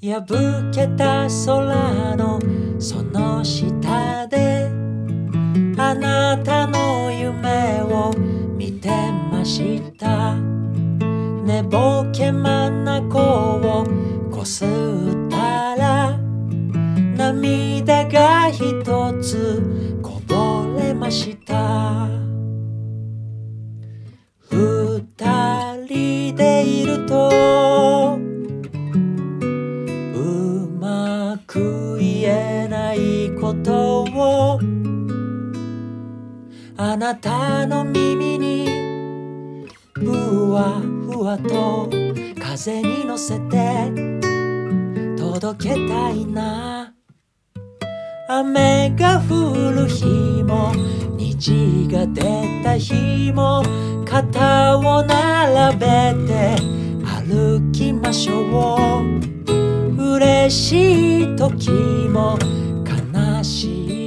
破けた空のその下であなたの夢を見てました寝ぼけ眼をこすったら涙が一つこぼれました二人でいるとうまく言えないことをあなたの耳にふわふわと風に乗せて届けたいな雨が降る日も虹が出た日も肩を並べて歩きましょう嬉しい時も悲しい